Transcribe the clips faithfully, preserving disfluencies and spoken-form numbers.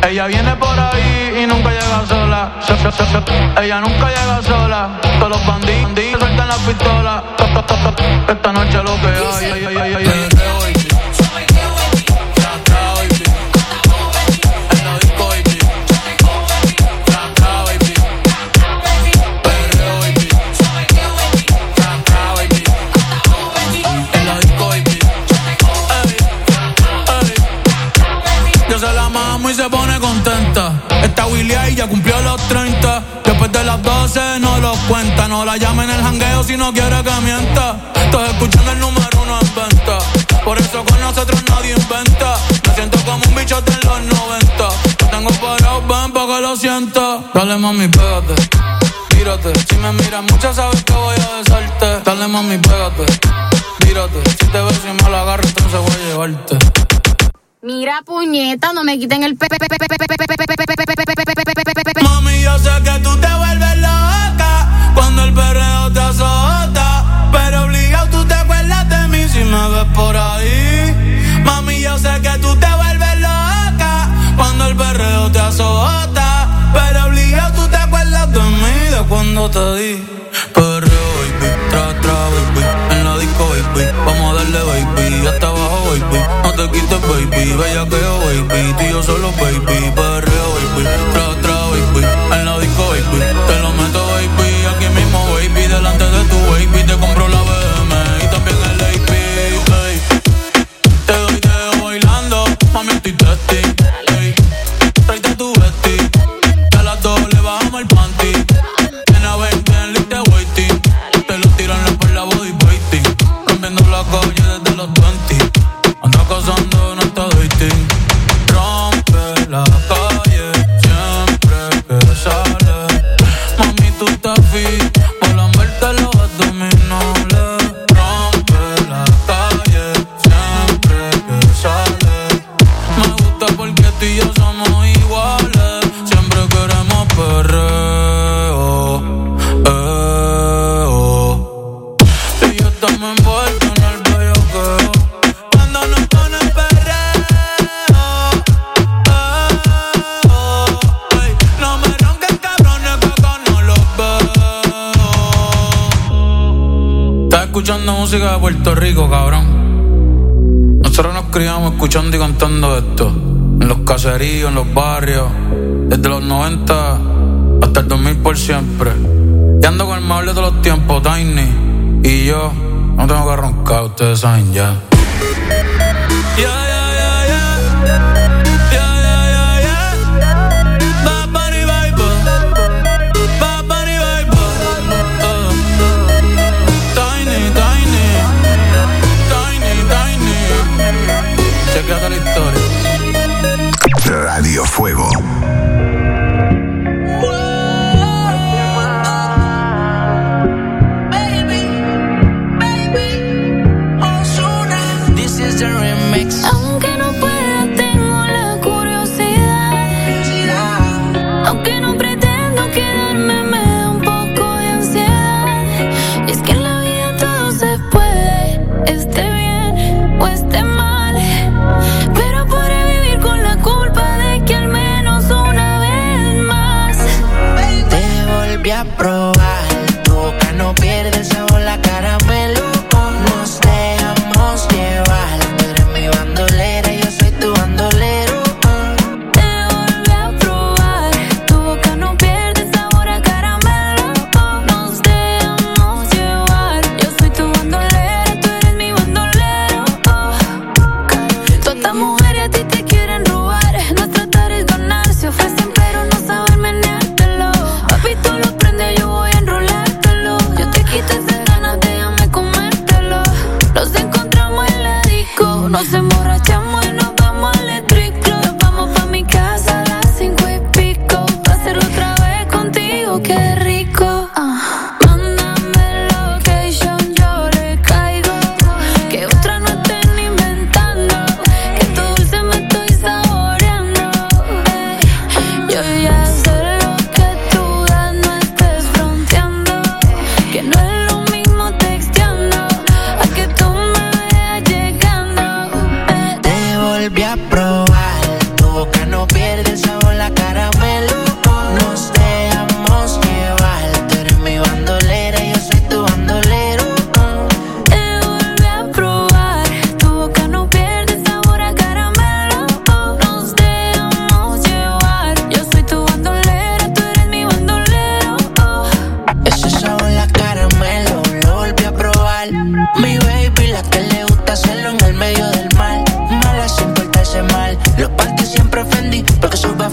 Ella viene por ahí y nunca llega sola. Ella nunca llega sola. Todos los bandidos sueltan la pistola. Esta noche lo que hay, ay, ay, ay, ay, ay. Y se pone contenta. Esta Willy ahí ya cumplió los treinta. Después de las doce no los cuenta. No la llame en el jangueo si no quiere que mienta. Estás escuchando el número uno en venta. Por eso con nosotros nadie inventa. Me siento como un bichote en los noventa. Lo tengo parado, ven pa' que lo sienta. Dale mami, pégate, mírate. Si me miras mucho sabes que voy a besarte. Dale mami, pégate, mírate. Si te ves y me la agarro entonces voy a llevarte. Mira, puñeta, no me quiten el pe... Mami, yo sé que tú te vuelves loca cuando el perreo te azota, pero obligado tú te acuerdas de mí si me ves por ahí. Mami, yo sé que tú te vuelves loca cuando el perreo te azota, pero obligado tú te acuerdas de mí, de cuando te di. Perreo, baby, tra, tra, baby, en la disco, baby, vamos a darle, baby, hasta abajo, baby, no te quites, baby, bellaqueo, baby, tú y yo solo, baby, perreo, baby, tra, tra, baby, en la disco, baby, te lo meto, baby, aquí mismo, baby, delante de tu baby, te compro la B M y también el A P, hey. Te doy dedo bailando, mami, estoy testing, hey. Tráete tu vesti, a las dos le bajamos el panty. La calle desde los veinte, anda cazando, no está dating. Rompe la calle siempre que sale. Mami, tú estás fit por lamberte los abdominales. Rompe la calle siempre que sale. Me gusta porque tú y yo somos iguales. Siempre queremos perreo, eh, oh. Y yo estamos envueltos. Escuchando música de Puerto Rico, cabrón. Nosotros nos criamos escuchando y cantando esto en los caseríos, en los barrios, desde los noventa hasta el dos mil por siempre. Y ando con el mejor de todos los tiempos, Tiny. Y yo no tengo que roncar, ustedes saben ya. Yeah, yeah, yeah, yeah. Yeah, yeah, yeah, yeah. Bad Bunny Vibe. Bad Bunny Vibe. Uh. Tiny, Tiny. Tiny, Tiny. Chequeate la historia. Radio Fuego. Aunque no pueda, tengo la curiosidad. Aunque no pretendo quedarme, me da un poco de ansiedad. Y es que en la vida todo se puede, esté bien o esté mal. Pero podré vivir con la culpa de que al menos una vez más te volví a probar. Tu boca no pierde el sabor, la caramelo. Nos dejamos llevar. Bandolera, yo soy tu bandolero. Uh. Te volví a probar. Tu boca no pierde sabor a caramelo. Uh. Nos dejamos llevar. Yo soy tu bandolera, tú eres mi bandolero. Uh. Todas estas mujeres a ti te quieren robar. No tratar es ganar, se ofrecen pero no saber meneártelo. Papi, tú lo prendes, yo voy a enrolártelo. Yo te quito esas ganas, déjame comértelo. Los encontramos en la disco, nos emborrachamos y nos vamos al electric. Nos vamos pa' mi casa a las cinco y pico. Pa' hacerlo otra vez contigo, qué rico. uh. Mándame location, yo le caigo. Que otra no estén inventando. Que tu dulce me estoy saboreando. Ey, yo ya sé lo que tú das, no estés fronteando. Que no es lo mismo texteando a que tú me veas llegando.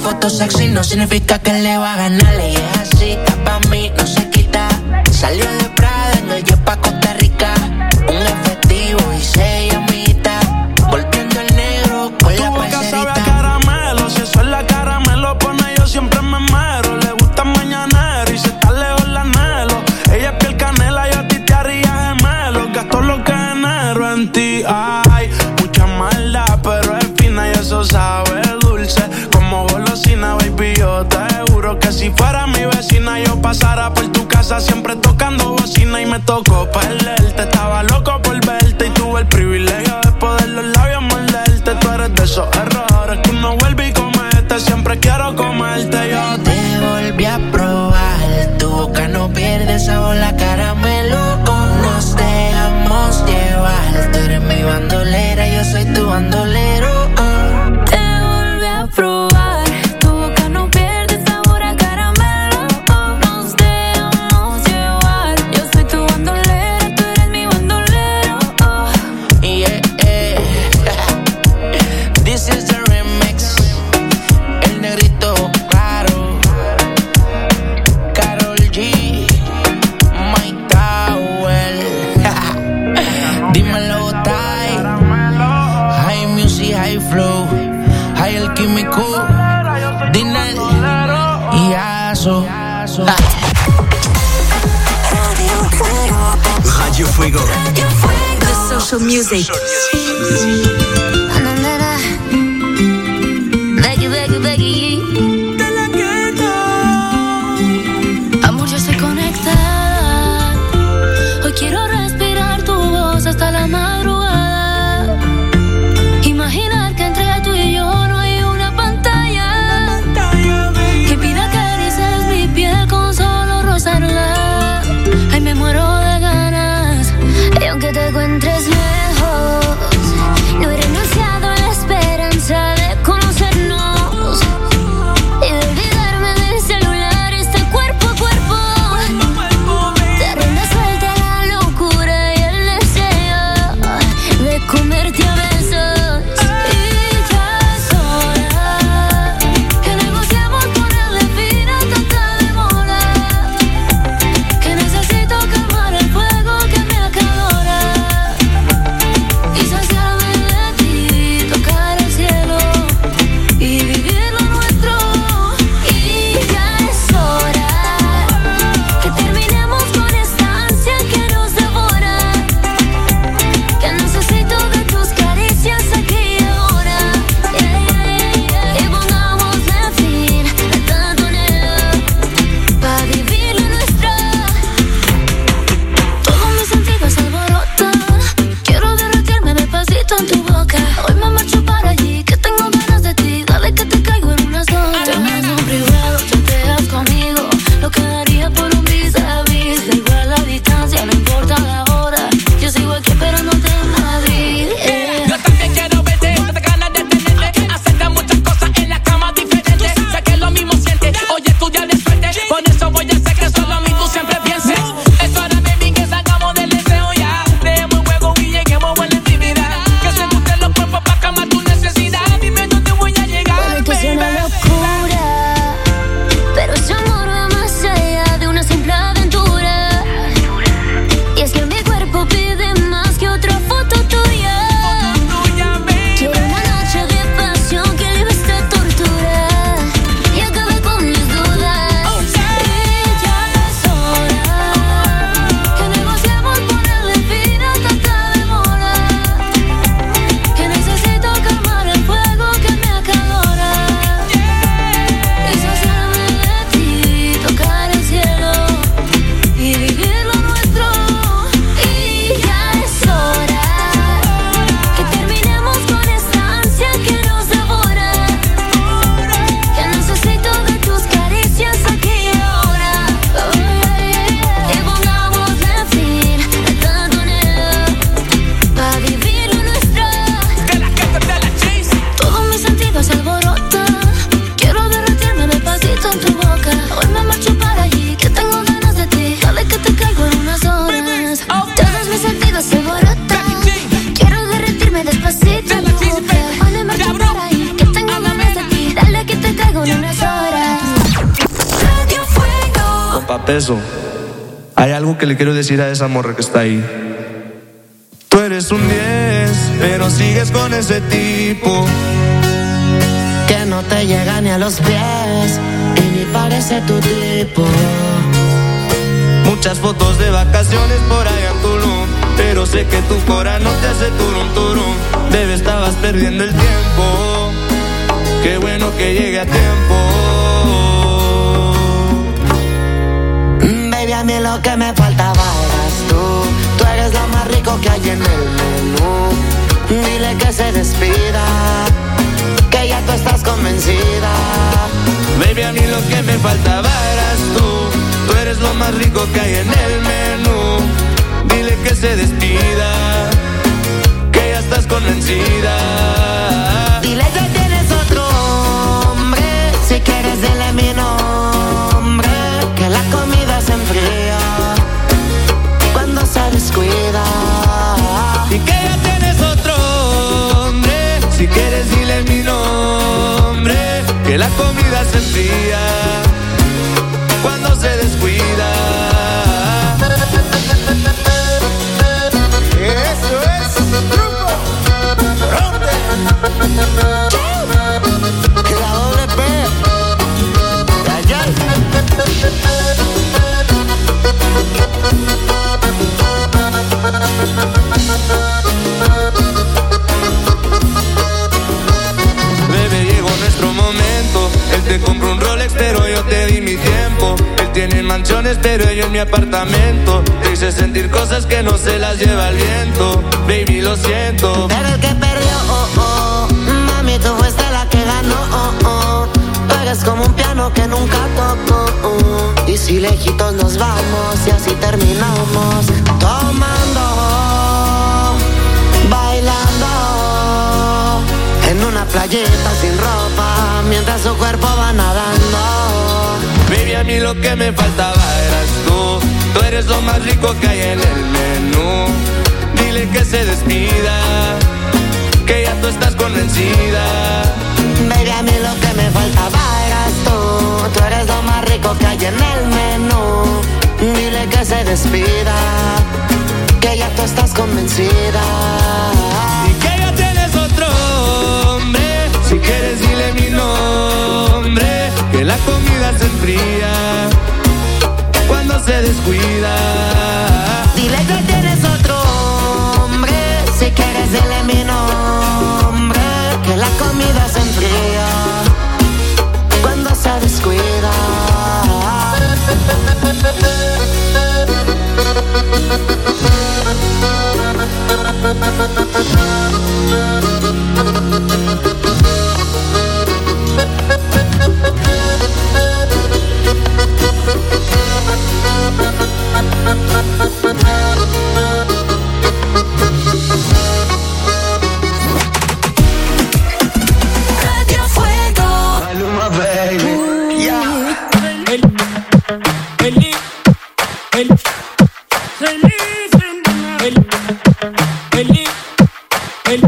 foto sexy no significa que le va a ganar. Y es así, está pa' mí, no se quita. Salió de Prada en el jet pa' Costa Rica. Un efectivo y seis amitas. Volviendo el negro con tu la boca sabe a caramelo. Si eso es la cara me lo pone, yo siempre me mero. Le gusta mañanero y si está lejos la anhelo. Ella es piel canela, yo a ti te haría gemelo. Gasto lo que genero en ti. Ay, mucha maldad, pero es fina y eso sabe dulce. Como golosina, baby, yo te juro que si fuera mi vecina yo pasara por tu casa siempre tocando bocina. Y me tocó perderte, estaba loco por verte y tuve el privilegio de poder los labios morderte. Tú eres de esos errores que uno vuelve y comete. Siempre quiero comerte, yo te, te volví a probar. Tu boca no pierde sabor, la caramelo. Nos dejamos llevar. Tú eres mi bandolera, yo soy tu bandolero. uh. Te volví a probar. Tu boca no pierde sabor a caramelo. Nos dejamos llevar. Yo soy tu bandolera, tú eres mi bandolero. Yeah, yeah. This is the remix. El negrito Caro, Karol G, Mike Tower. Dímelo, Ty. High music, high flow. High el químico. Dinel y Aso. Radio Fuego. The social music. Becky, Becky, Becky. Amor, yo estoy conectada. Hoy quiero respirar tu voz hasta la madrugada. Imaginar que entre tú y yo no hay una pantalla que pida caricias mi piel con solo rozarla. Ay, me muero de ganas. Y aunque te encuentres lejos, no he renunciado a la esperanza de conocernos y de olvidarme del celular, este cuerpo a cuerpo. Te rienda suelta la locura y el deseo de comerte a besos. Y ya es hora que negociemos ponerle fin a tanta demora, que necesito calmar el fuego que me acalora y saciarme de ti, tocar el cielo y vivir lo nuestro. Y ya es hora que terminemos con esta ansia que nos devora, que necesito de tus caricias aquí y ahora. Yeah, yeah, yeah. Y pongámosle fin a tanto anhelo para vivir lo nuestro. Todos mis sentidos alborotan. Quiero derretirme despacito en tu boca. Hoy me marcho para allí, que tengo ganas de ti. Dale que te caigo en unas dos. Te mando un privado, chateas conmigo. Lo que daría por un vis a vis. Da igual la distancia, no importa la hora. Yo sigo aquí esperándote en Madrid. Yeah. Yo también quiero verte, tengo ganas de tenerte. Hacerte muchas cosas en la cama diferentes. Sé que lo mismo sientes, oye tú ya le suerte. Por eso voy a hacer que solo a mí tú siempre pienses. Es hora, baby, que salgamos del deseo ya. Dejemos el juego y lleguemos a la intimidad. Que se gusten los cuerpos pa' cama tú necesitas. peso. Hay algo que le quiero decir a esa morra que está ahí. Tú eres un diez, pero sigues con ese tipo que no te llega ni a los pies y ni parece tu tipo. Muchas fotos de vacaciones por allá en Tulum, pero sé que tu cora no te hace turum turum. Bebé, estabas perdiendo el tiempo. Qué bueno que llegue a tiempo. Baby, a mí lo que me faltaba eras tú. Tú eres lo más rico que hay en el menú. Dile que se despida, que ya tú estás convencida. Baby, a mí lo que me faltaba eras tú. Tú eres lo más rico que hay en el menú. Dile que se despida, que ya estás convencida. Dile que tienes otro hombre. Si quieres dile mi nombre, que la comida se enfría cuando se descuida. Y que ya tienes otro hombre. Si quieres dile mi nombre, que la comida se enfría cuando se descuida. Eso es truco. Rompe. La doble P. Allá. Bebé, llegó nuestro momento. Él te compró un Rolex, pero yo te di mi tiempo. Él tiene mansiones, pero yo en mi apartamento. Te hice sentir cosas que no se las lleva el viento. Baby, lo siento. Pero el que perdió, oh, oh. Mami, tú fuiste la que ganó, oh, oh. Tú eres como un piano que nunca tocó, oh. Y si lejitos nos vamos y así terminamos tomando, bailando en una playita sin ropa mientras su cuerpo va nadando. Baby, a mí lo que me faltaba eras tú. Tú eres lo más rico que hay en el menú. Dile que se despida, que ya tú estás convencida. Baby, a mí lo que me faltaba eras tú. Tú eres lo más rico que hay en el menú. Dile que se despida, que ya tú estás convencida. Y que ya tienes otro hombre. Si quieres dile mi nombre, que la comida se enfría cuando se descuida. Dile que tienes otro hombre. Si quieres dile mi nombre, que la comida se enfría cuando se descuida. Radio Fuego. Maluma, baby. Yeah. El, el, el, el, el, el,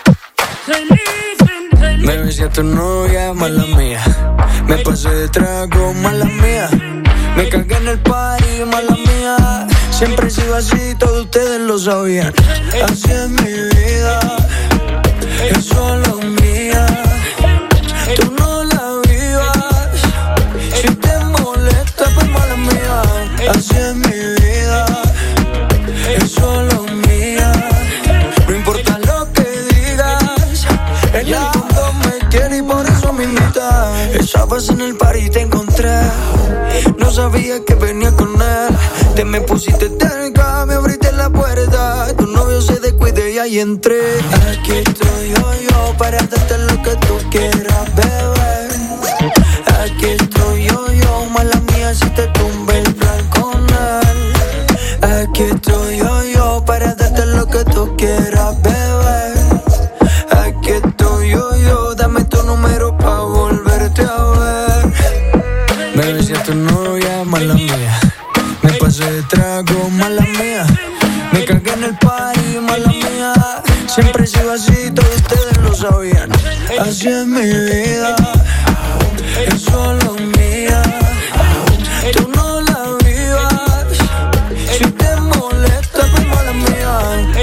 Baby, si a tu novia, mala mía. Me pasé de trago, mala mía. Me cagué en el party, mala mía. Siempre he sido así, todos ustedes lo sabían. Así es mi vida, es solo mía. Tú no la vivas, si te molesta, pues mala mía. Así es mi vida, es solo mía. No importa lo que digas, en el fondo me quiere y por eso me invita. Esa vez en el party te encontré, no sabía que venía con él. Te me pusiste cerca, me abriste la puerta. Tu novio se descuide y ahí entré. Aquí estoy yo, yo, para darte lo que tú quieras, bebé. Aquí estoy yo, yo, mala mía si te tumbe el plan con él. Aquí estoy yo, yo, para darte lo que tú quieras, bebé. Aquí estoy yo, yo, dame tu número pa' volverte a ver. Baby, si a tu novia, mala mía. Me pasé de trago, mala mía. Me cagué en el party, mala mía. Siempre he sido así, todos ustedes lo sabían. Así es mi vida, es solo mía. Tú no la vives.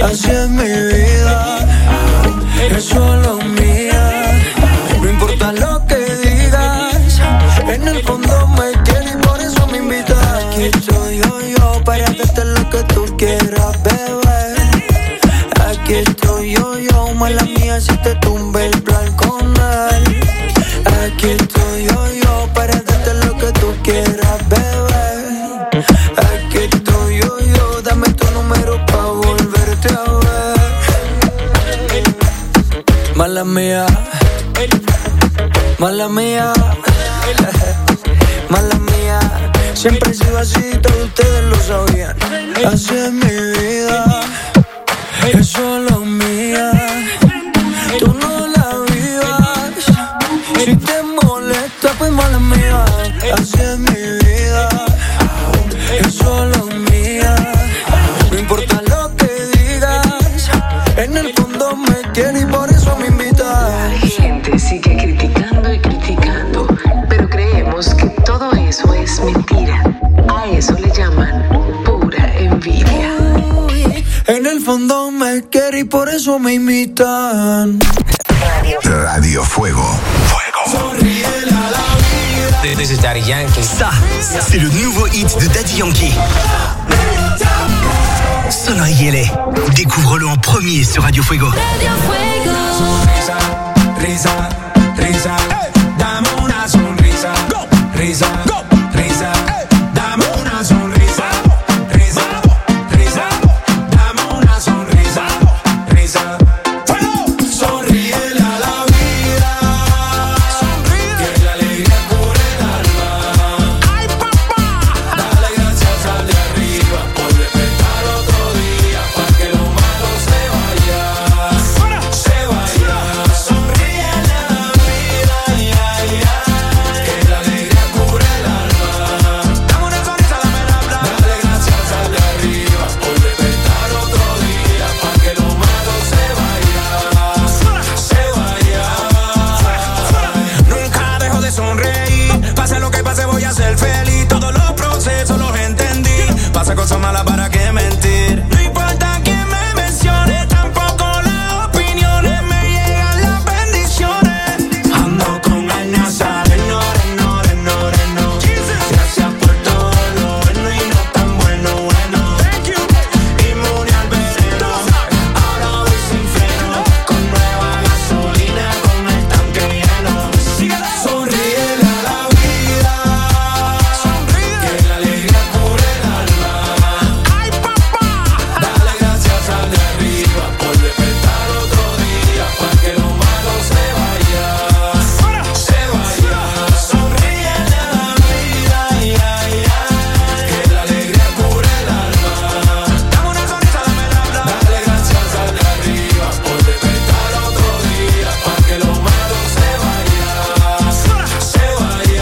así es mi vida, es solo mía. No importa lo que digas, en el fondo me quieres y por eso me invitas. Aquí estoy yo, yo, para darte lo que tú quieras, bebé. Aquí estoy yo, yo, mala mía si te tumbe el plan con él. Aquí estoy yo, yo, para darte lo que tú quieras, bebé. Aquí estoy yo, yo, dame tu número pa' volverte a ver. Mala mía, mala mía, mala mía. Siempre he sido así, todos ustedes lo sabían. Así es mi vida, es solo mía. Tú no la vivas, si te molesta pues mala mía. Así es mi vida, es solo mía. No importa lo que digas, en el fondo me quieres y por eso me invitas. La gente sigue criticando y criticando, pero creemos que todo eso es mentira. A eso le llaman pura envidia. En el fondo me quiere y por eso me imitan. Radio Fuego. Fuego. This is Daddy Yankee. Ça, c'est le nouveau hit de Daddy Yankee. Sonriez-les. Découvre-le en premier sur Radio Fuego. Radio Fuego. Risa, risa, dame una sonrisa. Risa, risa, dame una sonrisa. Risa, risa, dame una sonrisa. Risa, sonríele a la vida. Que la alegría cubre el alma. Ay, papá. Dale gracias al de arriba por despertar otro día, pa' que lo malo se vaya, se vaya. Sonríele a la vida, ya, ya. Que la alegría cubre el alma. Dame una sonrisa, dame la plata. Dale gracias al de arriba por despertar otro día, pa' que lo malo se vaya, se vaya. Nunca dejo de sonreír, pase lo que pase voy a ser feliz. Todos los procesos los entendí, pasa cosas malas para qué mentir. No importa quién me mencione, tampoco las opiniones, me llegan las bendiciones. Ando con el Nazareno, reno, reno, reno. Gracias por todo lo bueno y no tan bueno, bueno. Inmune al veneno, ahora voy sin freno, con nueva gasolina, con el tanque lleno. Sonríele a la vida, que la alegría cubre el alma. Ay, papá. Dale gracias al de arriba por despertar otro día, pa' que lo malo se vaya, se vaya. Sonríele a la vida, ya, ya. Que la alegría cubre el alma. Dame una sonrisa, dame la plata. Dale gracias al de arriba por despertar otro día, pa' que lo malo se vaya, se vaya.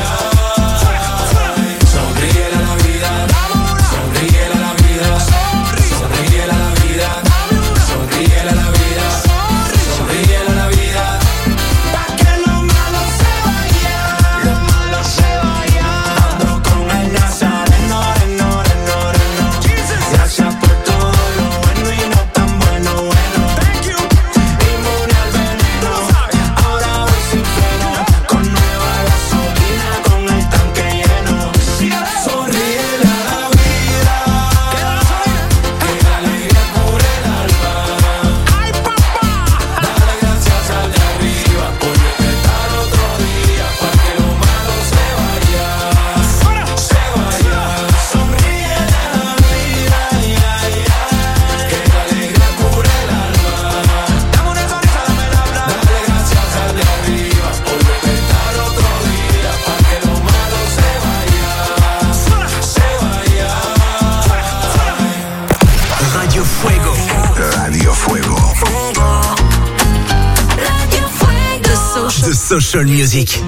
Sonríele a la vida, sonríele a la vida, sonríele a la vida, sonríele a la vida, sonríele a la vida, pa' que lo malo se vaya, lo malo se vaya. Ando con el Nazareno, reno, reno, reno. Gracias por todo lo bueno y no tan bueno, bueno. Inmune al veneno, ahora voy sin freno, con nueva gasolina, con el tanque lleno. Sonríele a la vida, que la alegría cubre el alma. Ay, papá. Dale gracias al de arriba por despertar otro día, pa' que lo malo se vaya, se vaya. Sonríele a la vida, ya, ya. Que la alegría cubre el alma. Dame una sonrisa, dame la plata. Dale gracias al de arriba por despertar otro día, pa' que lo malo se vaya, se vaya. Radio Fuego. Radio Fuego. Radio Fuego. The Social Music.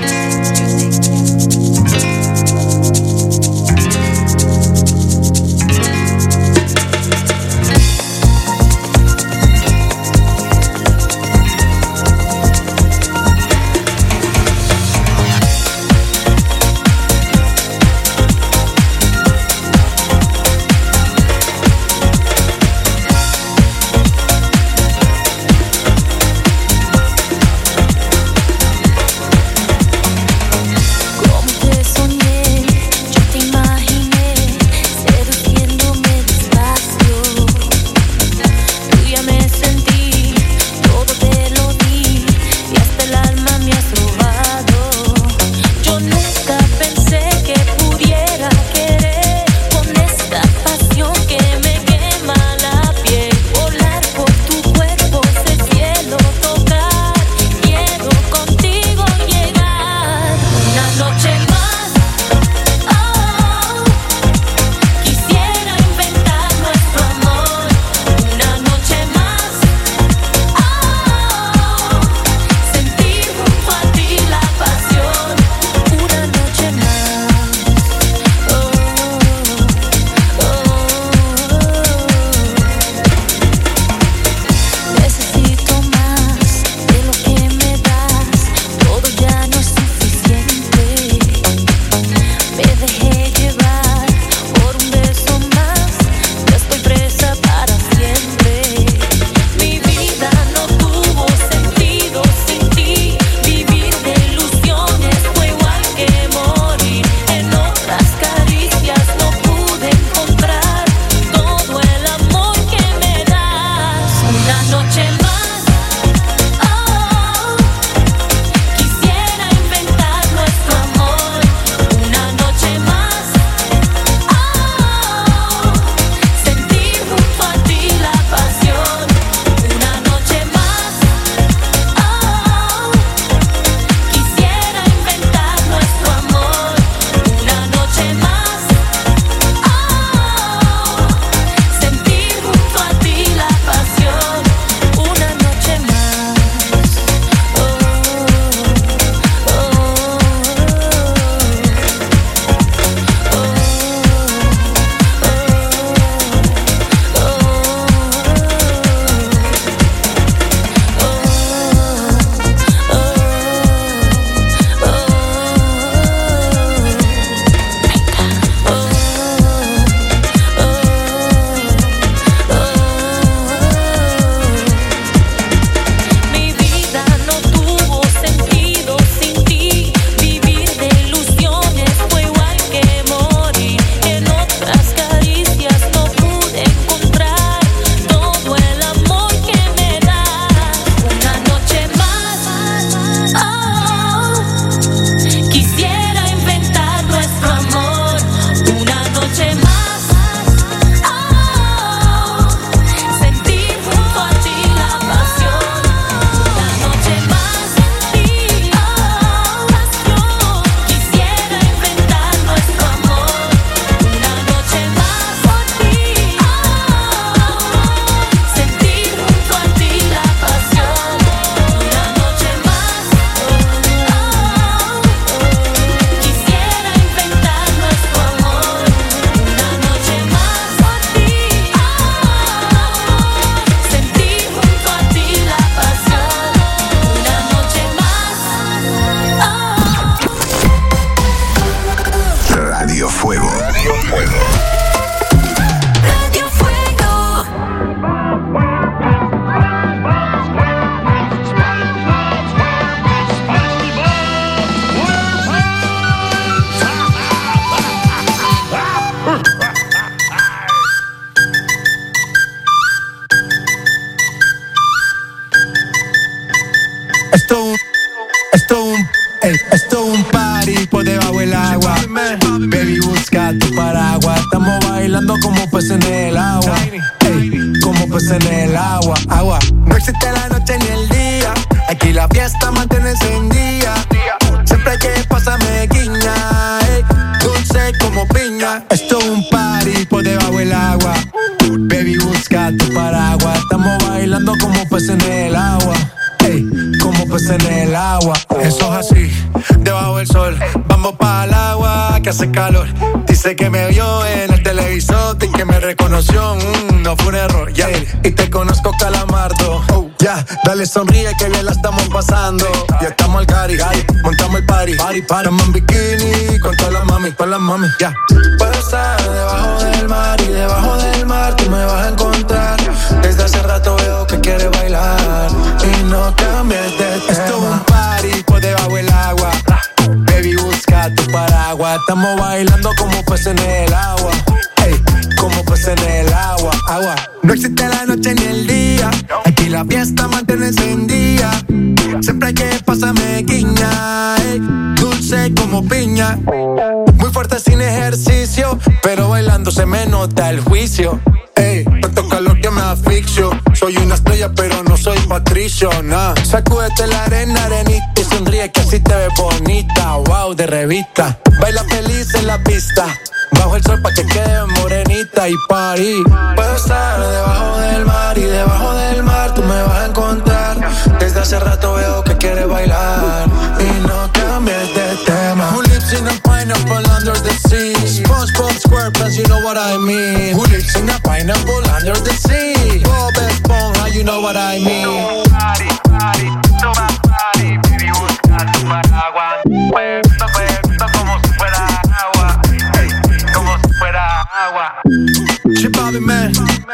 Esto un, esto un, ey, esto un party por debajo del agua. Baby, busca tu paraguas. Estamos bailando como peces en el agua. Ey, como peces en el agua, agua. No existe la noche ni el día. Aquí la fiesta mantiene encendida. Siempre hay que pasarme guiña. Ey, dulce como piña. Esto es un party por debajo del agua. Baby, busca tu paraguas. Estamos bailando como peces en el agua. Ey, como peces en el agua. Eso es así, debajo del sol. Vamos para el agua que hace calor. Dice que me vio en el televisor y que me reconoció. Mm, no fue un error, ya. Yeah. Y te conozco, Calamardo. Oh, ya, yeah. Dale sonríe que bien la estamos pasando. Ya estamos al cari, montamos el party. Party, party. Estamos en bikini con todas las mami, con las mami, ya. Yeah. Puedo estar debajo del mar y debajo del mar tú me vas a encontrar. Desde hace rato veo que quieres bailar y no cambies de tema. Esto es un party por debajo del agua. Baby, busca tu paraguas. Estamos bailando como peces en el agua. Ey, como peces en el agua, agua. No existe la noche ni el día. Aquí la fiesta mantiene encendida. Siempre hay que pasarme guiña. Ey, dulce como piña. Muy fuerte sin ejercicio, pero bailando se me nota el juicio. Ey, tanto calor que me asfixio. Soy una estrella pero no soy Patricio, nah. Sacúdete la arena, arenita y sonríe que así te ves bonita. Wow, de revista. Baila feliz en la pista. Bajo el sol pa' que quede morenita y party. Puedo estar debajo del mar y debajo del mar tú me vas a encontrar. Desde hace rato veo que quieres bailar y no cambies de tema. Who lives in a pineapple under the sea? SpongeBob SquarePants, you know what I mean. Who lives in a pineapple under the sea? Bob Esponja, you know what I mean. Party, party, toma party, baby, busca tu paraguas. Puesto, puesto como si fuera agua. Hey, como si fuera agua. Chip Bobby Man,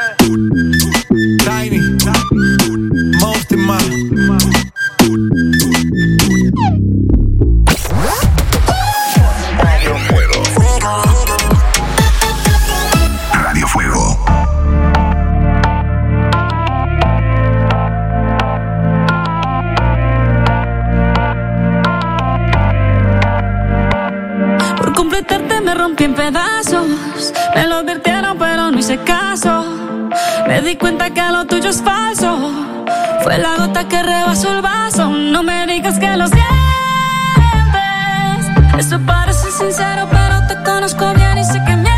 Tiny, Mosty Man. Radio Fuego. Radio Fuego. Por completarte me rompí en pedazos. Me lo advirtieron pero no hice caso. Me di cuenta que lo tuyo es falso. Fue la gota que rebasó el vaso. No me digas que lo sientes. Eso parece sincero pero te conozco bien y sé que mientes.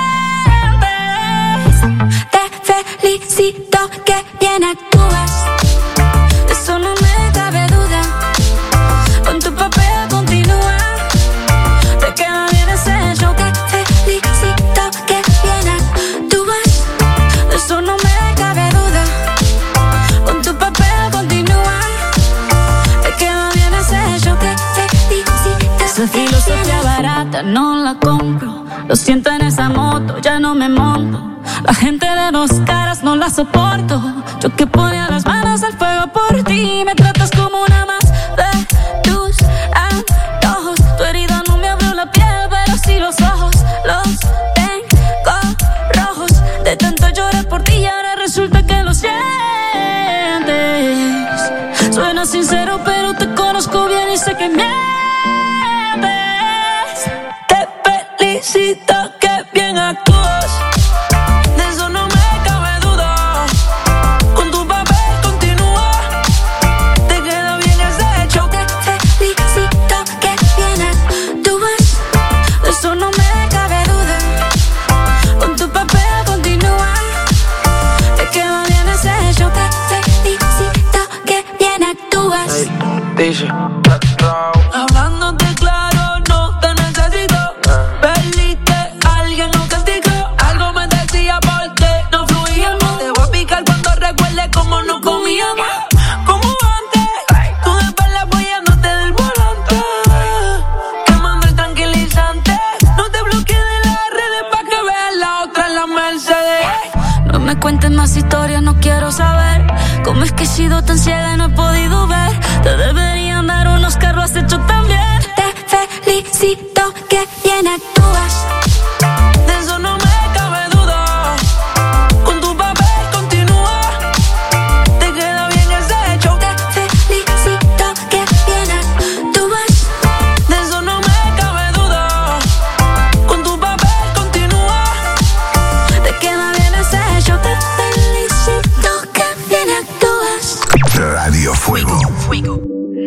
Te felicito que bien actúas. De eso no me cabe duda. Con tu papel continúa. Te queda bien ese show. Te felicito que bien actúas. De eso no me cabe duda. Con tu papel continúa. Te queda bien ese show. Te felicito. Esa filosofía barata no la compro. Lo siento en esa moto, ya no me monto. La gente de dos caras no la soporto. Yo que ponía las manos al fuego por ti. Me tratas como una más de tus antojos. Tu herida no me abrió la piel, pero sí los ojos. Los tengo rojos. De tanto llorar por ti y ahora resulta que lo sientes. Suena sincero, pero te conozco bien y sé que mientes. Te felicito que bien actúas. De eso no me cabe duda. Con tu papel continúa. Te queda bien ese show. Te felicito que bien actúas. De eso no me cabe duda. Con tu papel continúa. Te queda bien ese show. Te felicito que bien actúas. Hey, dice, hablándote claro, no te necesito. Perdiste, alguien no castigó. Algo me decía porque no fluíamos. Te voy a picar cuando recuerde cómo no comíamos. Como antes, tú de espalda apoyándote del volante. Quemando el tranquilizante. No te bloquees de las redes pa' que veas la otra en la Mercedes. No me cuentes más historias, no quiero saber. Cómo es que he sido tan ciega y no he podido ver. Te deberían dar unos carros, has hecho tan bien. Te felicito que bien actúas. De eso no me cabe duda. Con tu papel continúa. Te queda bien ese show. Te felicito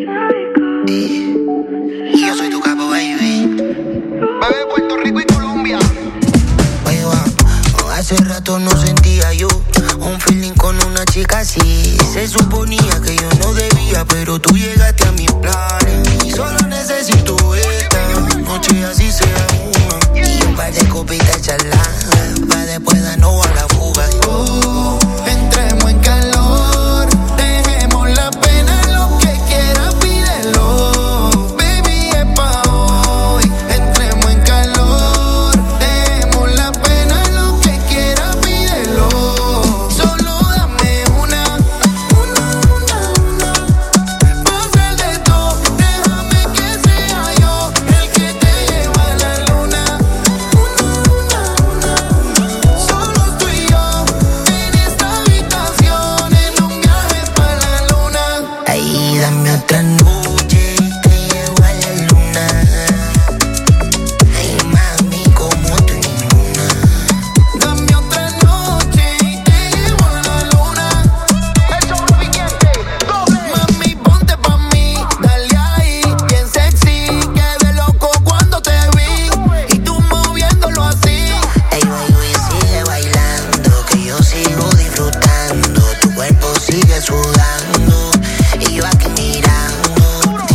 Y yo soy tu capo, baby. Bebé, Puerto Rico y Colombia. Oye, va, hace rato no sentía yo un feeling con una chica así. Se suponía que yo no debía, pero tú llegaste a mis planes. Y solo necesito esta noche, así sea una. Y un par de copitas charladas, pa' después darnos a la fuga. Oh, entremos en calor, dejemos la pena, lo que quieras pídelo. Baby, es pa' hoy. Entremos en calor, dejemos la pena, lo que quieras pídelo. Solo dame una, una, una, una. Pasa de todo, déjame que sea yo el que te lleva a la luna. Una, una, una, una. Solo tú y yo en esta habitación, en un viaje para la luna. Ahí dame otra noche y te llevo a la luna. Ay, mami, como tú ninguna. Dame otra noche y te llevo a la luna. Eso suficiente. Mami, ponte pa' mí, dale ahí, bien sexy. Quedé loco cuando te vi y tú moviéndolo así. Ey, baby, sigue bailando, que yo sigo disfrutando. Tu cuerpo sigue sudando y yo aquí mirando.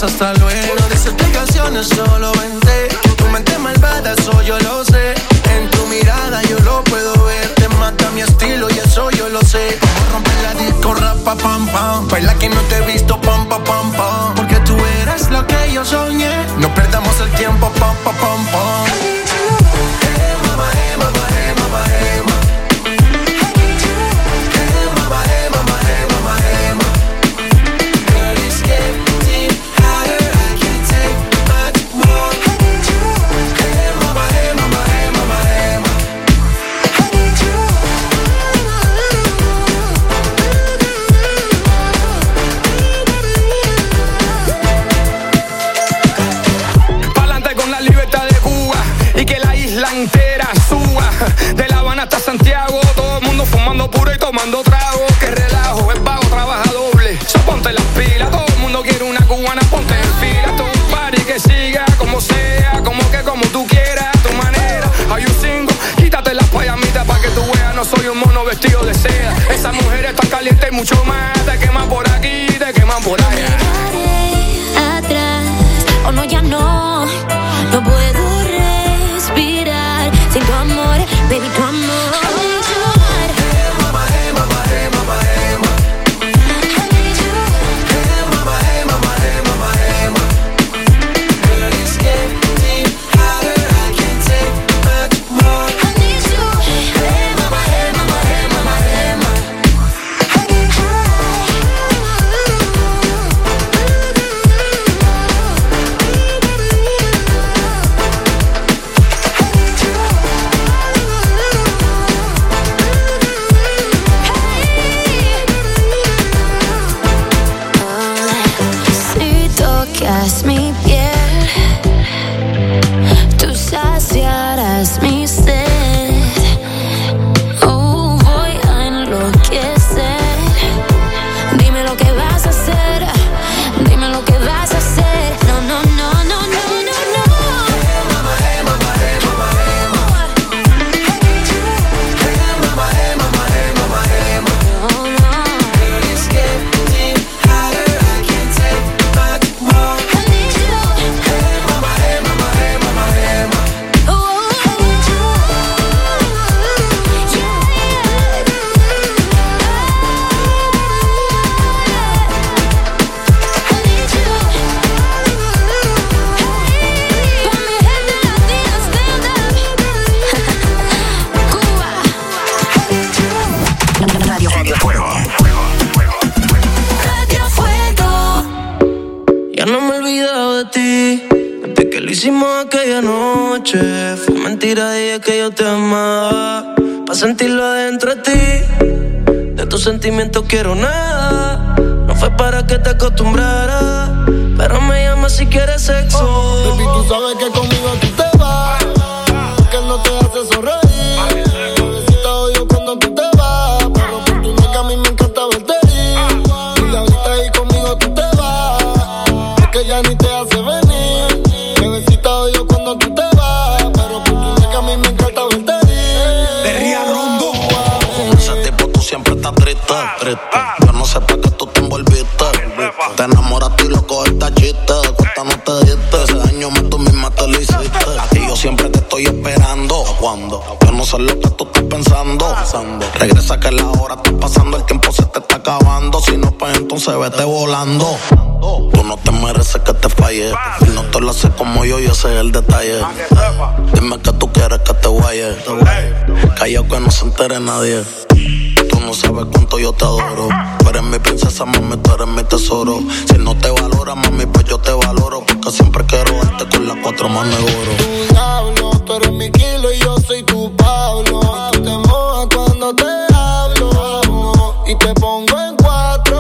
adiós, hasta luego. No des explicaciones, solo vente. Tu mente malvada, eso yo lo sé. En tu mirada yo lo puedo ver. Te mata mi estilo y eso yo lo sé. Como romper la disco, rapa, pam, pam. Baila que no te he visto, pam, pam, pam, pam. Porque tú eres lo que yo soñé. No perdamos el tiempo, pam, pam, pam, pam. Hey, mama, hey, mama, hey, mama, hey, mama. Entera suba, de La Habana hasta Santiago, todo el mundo fumando puro y tomando trago. Que relajo, es vago, trabaja doble. So ponte las pilas, todo el mundo quiere una cubana, ponte en fila. Esto es un party que siga como sea, como que como tú quieras, a tu manera. Hay un single, quítate las payamitas pa' que tú veas, no soy un mono vestido de seda. Esa mujer está caliente y mucho más, te queman por aquí, te queman por allá. Atrás, o oh no, ya no, no puedo respirar sin tu amor, baby, tu amor. Mi piel, tú saciarás mi sed. Oh, voy a enloquecer. Dime lo que vas a hacer. Dime lo que vas a hacer. No, no, no, no, no, no, no. Hey, mama, hey, mama, hey, mama, hey, mama. Hey, mama, hey, mama, hey, mama, hey, mama. Oh, no. Girl, it's getting hotter. I can't take much more. Ya no me he olvidado de ti, desde que lo hicimos aquella noche. Fue mentira, dije que yo te amaba, pa' sentirlo adentro de ti. De tus sentimientos quiero nada, no fue para que te acostumbraras, pero me llamas si quieres sexo. Oh, baby, tú sabes que conmigo tú te vas, que él no te hace sonreír. Bebecita odio cuando tú te vas, pero por tu neca a mí me encanta verte ir. Y ahorita ahí conmigo tú te vas, que ya ni te hace venir. Bebecita odio cuando tú te vas, pero por tu neca a mí me encanta verte ir. De Ría Rondo. Con ese tipo tú siempre estás triste, triste. Yo no sé para qué tú te envolviste. Te enamoraste y lo cogiste chiste. Cuesta no te diste, ese daño más tú misma te lo hiciste. Y yo siempre te estoy esperando. Cuando yo no sé lo que tú estás pensando. Regresa que la hora está pasando, el tiempo se te está acabando. Si no, pues entonces vete volando. Tú no te mereces que te falle, y no te lo haces como yo y ese es el detalle. Dime que tú quieres que te guaye, callao que no se entere nadie. Tú no sabes cuánto yo te adoro, tú eres mi princesa, mami, tú eres mi tesoro. Si no te valora, mami, pues yo te valoro, porque siempre quiero darte con las cuatro manos de oro. Tu diablo, tú eres mi kilo y yo soy tu Pablo. Tú te mojas cuando te hablo y te pongo en cuatro.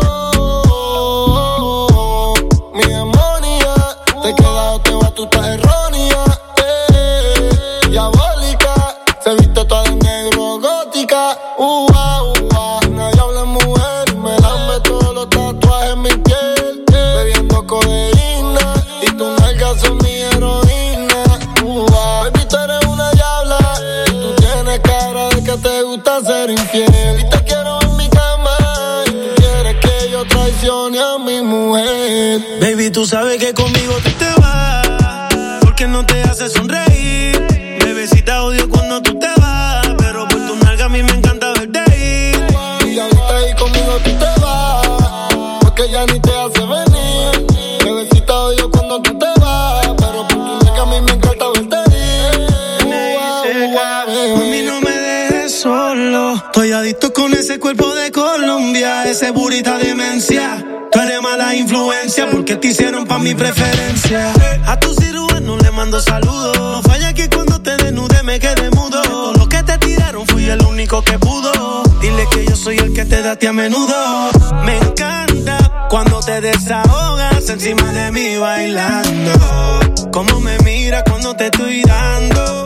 Mi demonia, te queda o te va, tú estás errónea. Eh, diabólica, se viste toda de negro, gótica. Uh, uh, uh, nadie habla mujer y me lame todos los tatuajes en mi piel. Eh, bebiendo codeína y tus nalgas son mi heroína. Uh, uh, baby, tú eres una diabla y tú tienes cara de que te gusta ser infiel. Y te quiero en mi cama y tú quieres que yo traicione a mi mujer. venir. Baby, tú sabes que conmigo tú te vas, porque no te hace sonreír. Bebecita, odio cuando tú te vas, pero por tu nalga a mí me encanta verte ir. Y ahorita ahí conmigo tú te vas, porque ya ni te hace venir. Bebecita, odio cuando tú te vas, pero por tu nalga a mí me encanta verte ir. Mami, no me dejes solo, estoy adicto con ese cuerpo de Colombia, ese burita demencia. Tú eres mala influencia porque te hicieron pa' mi preferencia. A tu cirujano le mando saludos. No falla que cuando te desnude me quedé mudo. Todo lo que te tiraron fui el único que pudo. Dile que yo soy el que te da a ti a menudo. Me encanta cuando te desahogas encima de mí bailando. Cómo me mira cuando te estoy dando.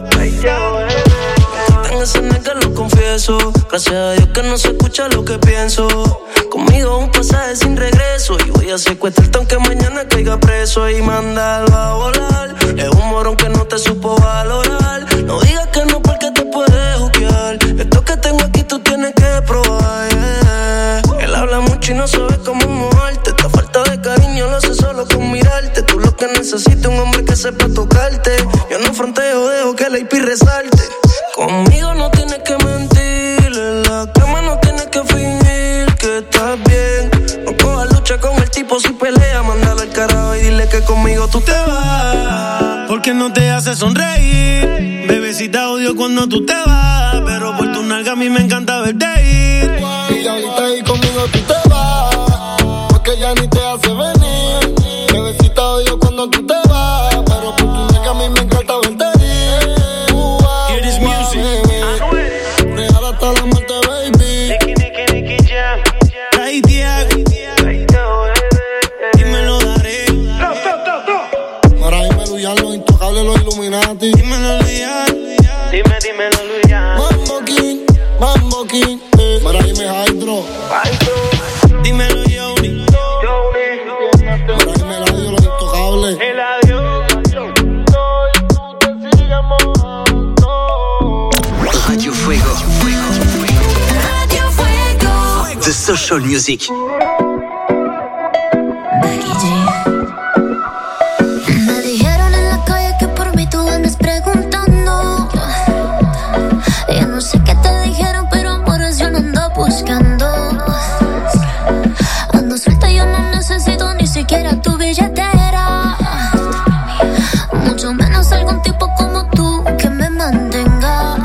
En ese nega lo confieso. Gracias a Dios que no se escucha lo que pienso. Conmigo un pasaje sin regreso. Y voy a secuestrarte aunque mañana caiga preso. Y mandarlo a volar. Es un morón que no te supo valorar. No digas que no porque te puedes juzgar. Esto que tengo aquí tú tienes que probar, yeah. Él habla mucho y no sabe cómo mojarte. Esta falta de cariño lo hace solo con mirarte. Tú lo que necesitas un hombre que sepa tocarte. Yo no fronteo, dejo que la I P resalte. Conmigo no tienes que mentir, en la cama no tienes que fingir que estás bien. No cojas lucha con el tipo si pelea, mándalo al carajo y dile que conmigo tú te vas, porque no te hace sonreír. Bebecita, odio cuando tú te vas, pero por tu nalga a mí me encanta verte ir. Y ahorita ahí conmigo tú te vas, porque ya ni te hace venir. Bebecita, odio cuando tú te vas, pero por tu nalga a mí me encanta verte ir. Real hasta la muerte, baby. Nicky, Nicky, Nicky Jam. Ay, Diego. Dímelo, daré. Mara, dímelo, ya los intocables, los Illuminati. Dímelo, Luyan. Dime, dímelo, Luyan. Mambo King, Mambo King. Eh. Mara, dime Hydro. Dímelo, Johnny. Mara, dime Eladio, los intocables. Eladio. Radio Fuego. Radio Fuego. The Social Music. Me dijeron en la calle que por mí tú andas preguntando. Yo no sé qué te dijeron, pero amores yo no ando buscando. Ando suelta, yo no necesito ni siquiera tu billetera. Mucho menos algún tipo como tú que me mantenga.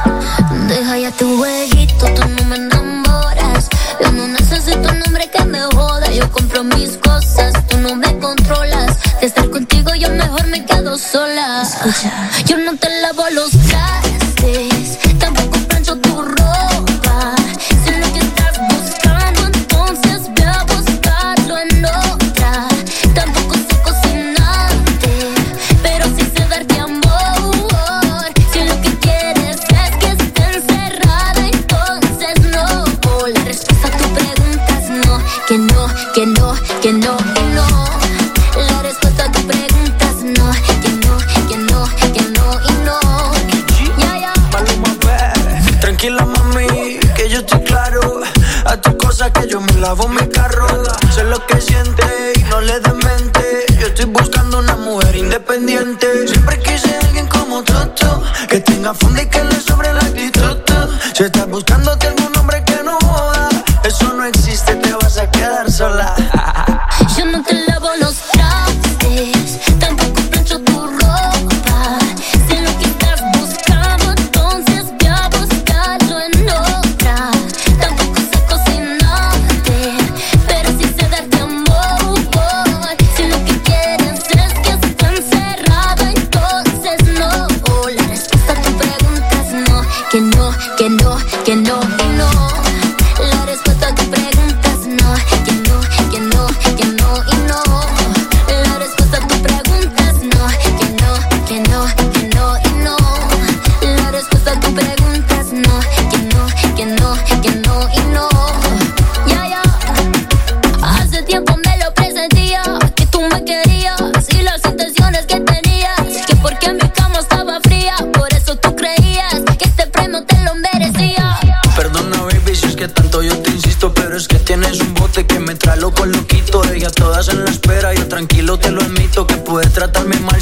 Deja ya tu jueguito, tú no me enamoras. Yo no necesito un hombre que me joda. Yo compro mis cosas, tú no me controlas. De estar contigo yo mejor me quedo sola. Escucha, yo no te lavo los trastes, tampoco plancho tu ropa. Sé lo que estás buscando, entonces ve a buscarlo en otra. Tampoco sé cocinarte, pero sí sé darte amor. Si lo que quieres es que esté encerrada, entonces no. La respuesta a tu pregunta es no, que no, que no, que no, que no. La respuesta a tu pregunta es no, que no, que no, que no y no. Ya, ya. Tranquila mami, que yo estoy claro. A tus cosas que yo me lavo mi carro. Sé lo que siente y no le des mente. Yo estoy buscando una mujer independiente. Siempre quise alguien como Toto, que tenga fondo y que le sobre la actitud. Si estás buscándote algún hombre que no joda, eso no existe, te vas a quedar sola. Yo no te lavo los trastes, tampoco plancho tu ropa. Sé lo que estás buscando, entonces ve a buscarlo en otra. Tampoco sé cocinarte, pero sí sé darte amor. Si lo que quieres es que esté encerrada, entonces no. La respuesta a tu pregunta es no, que no, que no, que no y no. La respuesta a tu pregunta es no, que no, que no, que no y no. La respuesta a tu pregunta es no, que no, que no, que no y no. La respuesta a tu pregunta es no, que no, que no, que no y no. Ya, ya. Hace tiempo me lo presentía, que tú me querías y las intenciones que tenías, que porque mi cama estaba fría, por eso tú creías que este premio te lo merecía.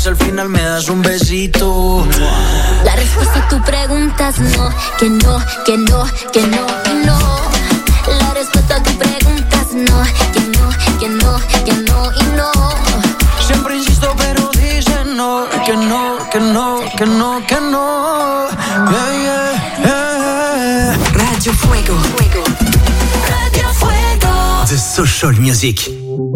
si al final me das un besito? La respuesta a tu pregunta es no, que no, que no, que no, no. La respuesta a tu pregunta es no, que no, que no, que no y no. Siempre insisto pero dicen no, que no, que no, que no, que no. Yeah, yeah, yeah. Radio Fuego. Fuego. Radio Fuego. The Social Music.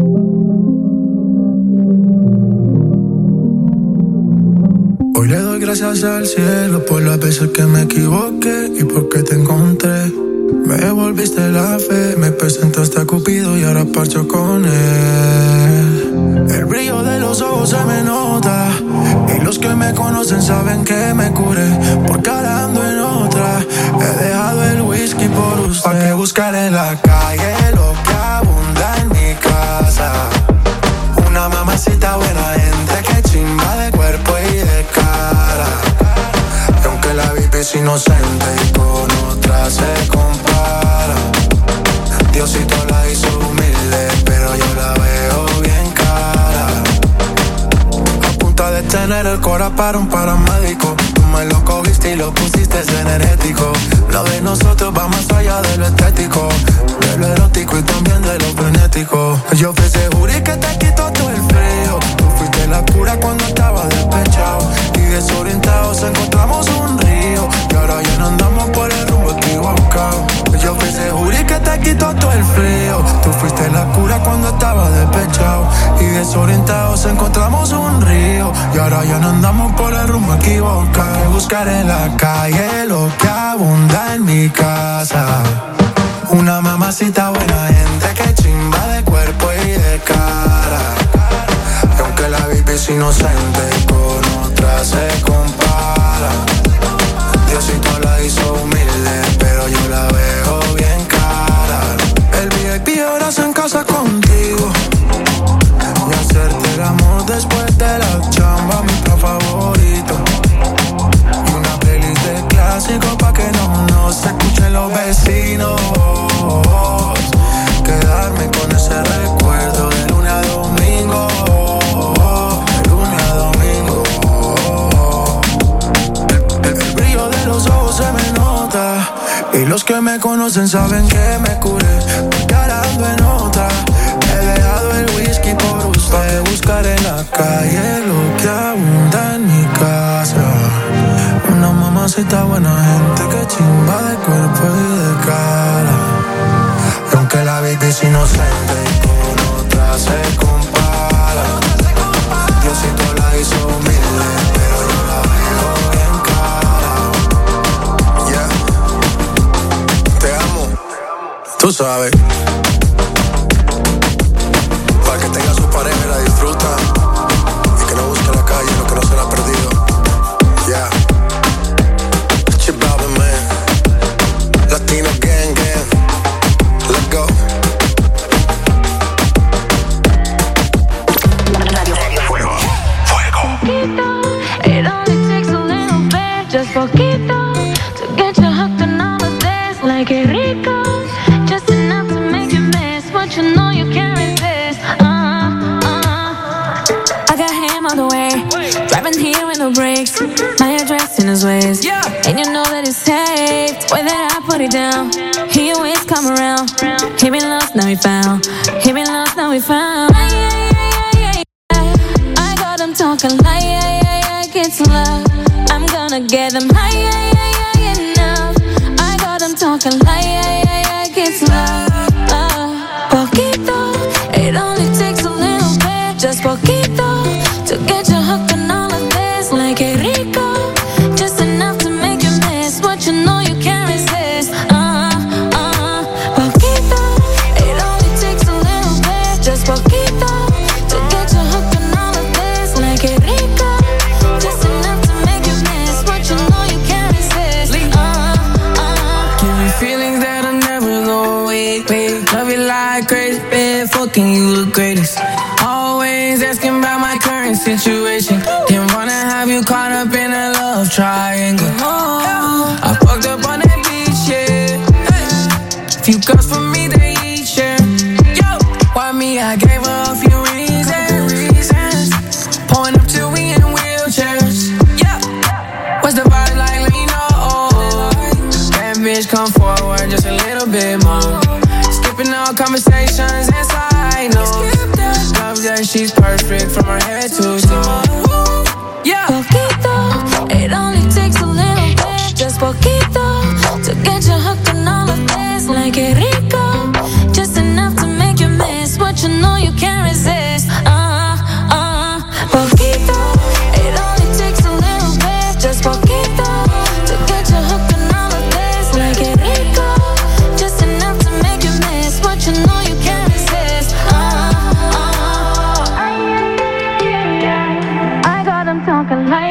Hoy le doy gracias al cielo por las veces que me equivoqué y porque te encontré. Me devolviste la fe, me presentaste a Cupido y ahora parcho con él. El brillo de los ojos se me nota y los que me conocen saben que me curé, porque ahora ando en otra. He dejado el whisky por usted. ¿Pa' qué buscar en la calle lo que abunda en mi casa? Una mamacita buena gente que chimba de cuerpo y de cara. Y aunque la vive es inocente y con otra se compara, Diosito la hizo humilde, pero yo la veo bien cara. A punta de tener el cora para un paramédico, tú me lo cogiste y lo pusiste energético. Lo de nosotros va más allá de lo estético, de lo erótico y también de lo frenético. Yo fui seguro y que te quito todo el frío. Tú fuiste la cura cuando estaba despechado y desorientados encontramos un río. Y ahora ya no andamos por el rumbo equivocado. Yo fui seguro y que te quito todo el frío. Tú fuiste la cura cuando estaba despechado y desorientados encontramos un río. Y ahora ya no andamos por el rumbo equivocado. Que buscar en la calle lo que abunda en mi casa. Una mamacita buena gente que chimba de cuerpo y de cara. Y aunque la baby es inocente y con otra se compara, Diosito la hizo humilde, pero yo la veo bien cara. El V I P ahora se en casa contigo y hacerte el amor después de la chamba, mi plan favorito. Y una playlist de clásicos pa' que no nos escuchen los vecinos. Quedarme con ese recuerdo de lunes a domingo, de lunes a domingo. El, el, el brillo de los ojos se me nota y los que me conocen saben que me curé, porque ahora ando en otra. He dejado el whisky por usted. Buscar en la calle lo que abunda en mi casa. Una mamacita buena gente que chimba de cuerpo y de cara. Y aunque la baby es inocente y con otra se compara, Diosito la hizo humilde, pero yo la veo bien cara. Yeah. Te amo, tú sabes. Para que tenga su pareja y la disfruta, y que no busque la calle lo que no se la ha perdido. Yeah. Chip Bobby, man. Latino gang, gang. Let's go. Radio Fuego. Fuego. It only takes a little bit, just poquito, to get you hooked on all of this. Like a rico, just enough to make you miss what you know you can't resist. Uh, uh. I got him on the way, driving here with no brakes. My address in his ways, and you know that it's safe. Way that I put it down, he always come around. He been lost, now he found. He been lost, now he found. Ay, ay, ay, ay, ay. I got him talking like, ay, ay, ay, it's love. I'm gonna get him high, ay, ay, ay, enough. I got him talking like, ay, ay, ay, it's love. Uh, poquito, it only takes a little bit, just poquito, to get you hooked on all of this. Like a rico, just enough to make you miss what you know you can't resist. Uh, uh, poquito, it only takes a little bit, just poquito, to get you hooked on all of this. Like a rico, just enough to make you miss what you know you can't resist. Uh, uh, Give me feelings that I conversations inside, no. Love that she's perfect from her head to toe. Yeah. Poquito, it only takes a little bit, just poquito, to get you hooked on all of this. Like que rico, just enough to make you miss what you know you can't resist. Uh, uh, poquito, it only takes a little bit, just poquito, to get you hooked on all of this. Like que rico, just enough to make you miss what you know you can't resist. Uh, uh, I got them talking like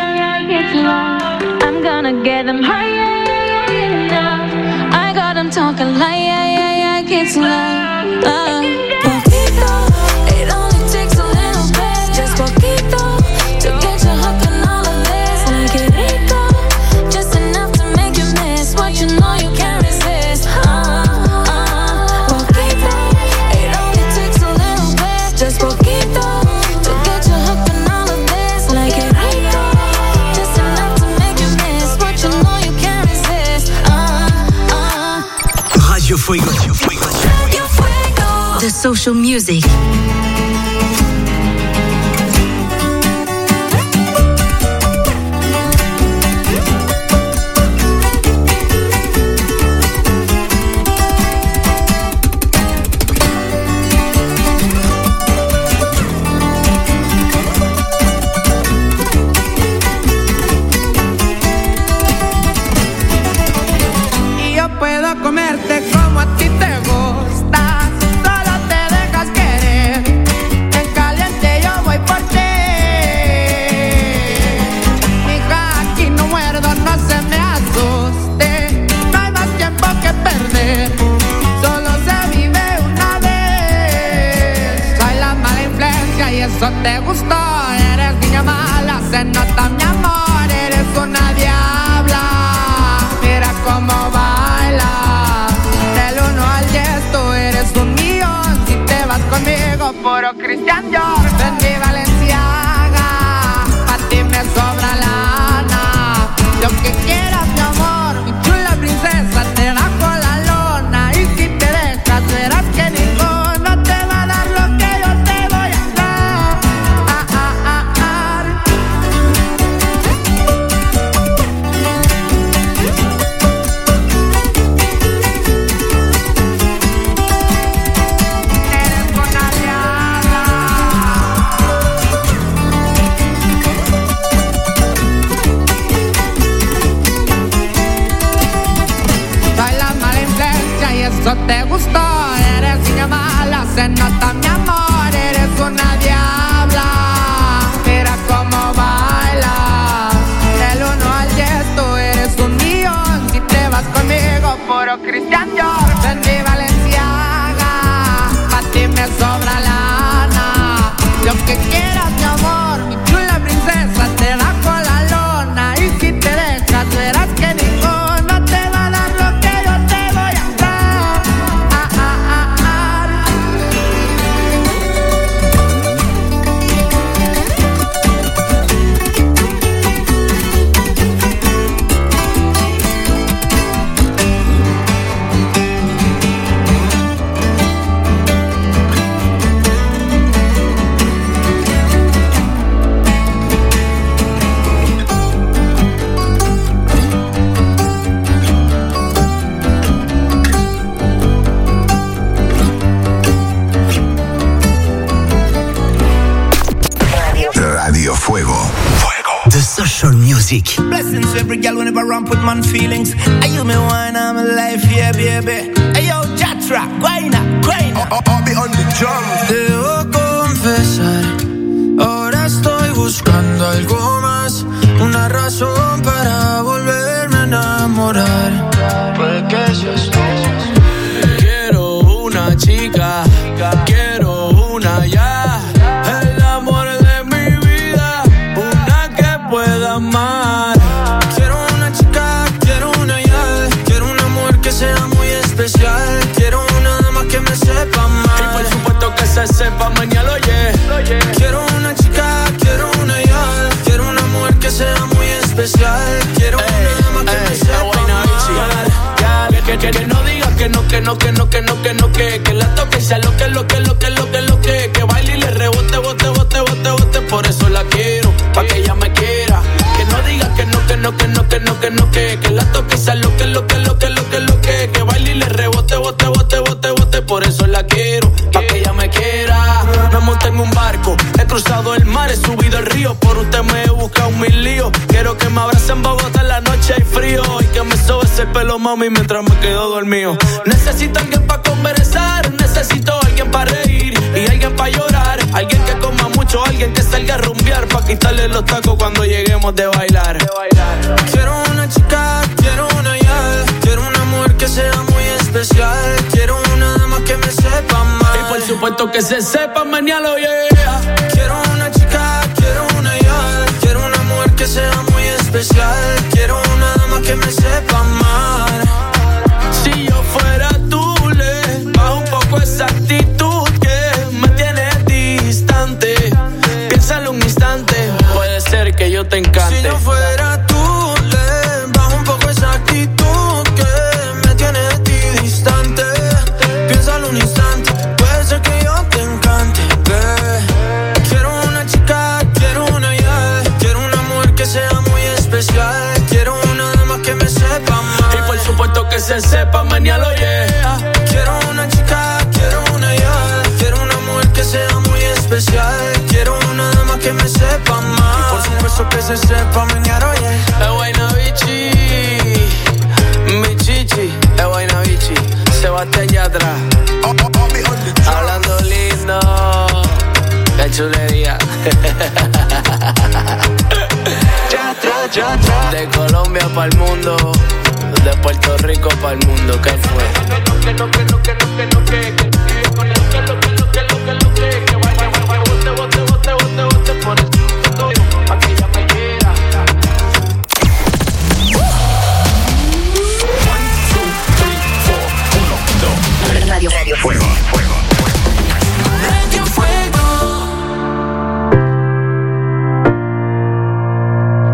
I'm gonna get them high, yeah, yeah, yeah. I got them talking like, yeah, yeah, yeah, kids love. Uh, poquito, it only takes a little bit, just poquito, to get you hooked on all of this. Like que rico, just enough to make you miss what you know you can't resist. Uh, uh, poquito, it only takes a little bit, just poquito, to get you hooked on all of this. Like que rico, just enough to make you miss what you know you can't resist. Uh, uh. Radio Fuego. Radio Fuego. The social music. Y yo puedo comerte como a ti te gusta, solo te dejas querer. En caliente yo voy por ti. Mija, aquí no muerdo, no se me asuste. No hay más tiempo que perder, solo se vive una vez. Soy la mala influencia y eso te gustó. Eres niña mala, se nota mi amor. Eres una diabla, mira cómo baila. Del uno al diez tú eres un millón. Si te vas conmigo, puro Christian Dior. En mi Valenciaga, pa' ti me sobra lana. Lo que quieras, mi amor, mi chula princesa, te bajo la lona. Y si te dejas, verás que ninguno te va a dar lo que yo te voy a dar. Ah, ah, ah, ah. Eres una diabla. Soy la mala influencia y eso te gustó. Eres niña mala, se nota mi amor. Eres una diabla, mira cómo bailas. Del uno al diez tú eres un millón. Si te vas conmigo, puro Christian Dior. En mi Valenciaga, pa' ti me sobra lana. Lo que quieras, mi amor, mi chula princesa, te bajo la lona. Y si te dejas, verás que ninguno te va a dar lo que yo te voy a dar. Ah, ah, ah, ah. Radio Fuego. Fuego. The social music. Blessings to every girl whenever I put man feelings. Are you me wine, I'm alive, yeah, baby. Hey, yo, Jatra, guayna, guayna. I'll be on the drum. Debo confesar, ahora estoy buscando algo más, una razón para volverme a enamorar. Puede que seas tú. Quiero una chica, quiero una ya, el amor de mi vida, una que pueda amar. Quiero una chica, quiero una ya, quiero una mujer que sea muy especial, quiero una dama que me sepa amar. Y por supuesto que se sepa mañana, oye. Quiero una chica, quiero una ya, quiero una mujer que sea muy especial, quiero una dama que me sepa amar. Que, que, que no digas que no, que no, que no, que no, que no, que, que la sea lo que, lo que, lo que, lo que, lo que, que baile y le rebote, bote, bote, bote, bote, por eso la quiero, pa' que ella me quiera. Que no diga que no, que no, que no, que no, que no, que, que la toque, sea lo que, lo que, lo que, lo que, lo que, que baile y le rebote, bote, bote, bote, bote, por eso la quiero, pa' que ella me quiera. Me monté en un barco, he cruzado el mar, he subido el río, por usted me he buscado mil líos. Quiero que me abrace en Bogotá en la noche hay frío y que me sobe ese pelo, mami, mientras me quedo dormido. Necesito alguien pa' conversar, necesito alguien pa' reír y alguien pa' llorar, alguien que coma mucho, alguien que salga a rumbear pa' quitarle los tacos cuando lleguemos de bailar. De bailar. Quiero una chica, quiero una ya, quiero una mujer que sea muy especial, quiero una dama que me sepa mal. Y por supuesto que se sepa mañana, yeah. Quiero una chica, quiero una ya, quiero una mujer que sea muy especial, quiero una dama que me sepa amar. Si yo fuera tú, le bajo un poco esa actitud que me tiene distante. Piénsalo un instante, puede ser que yo te encante. Si yo fuera tú, le bajo un poco esa actitud que me tiene de ti distante. Piénsalo un instante, puede ser que yo te encante, babe. Quiero una chica, quiero una ya, quiero una mujer que sea muy especial, quiero una dama que me sepa amar. Y por supuesto que se sepa mañana, yeah. Quiero una chica, quiero una ya, quiero una mujer que sea muy especial, quiero una dama que me sepa amar. Y por supuesto que se sepa mañana, yeah. Es Guaynabichi, mi chichi, es Guaynabichi, Sebastián Yatra, hablando lindo, qué chulería. Yatra, Yatra. De Colombia pa'l mundo, de Puerto Rico pa'l mundo, ¿qué fue? Que no, que no, que no, que no, que, que, que, con el que lo, que lo, que lo, que lo, que, que, bote, bote, bote, bote, bote, por el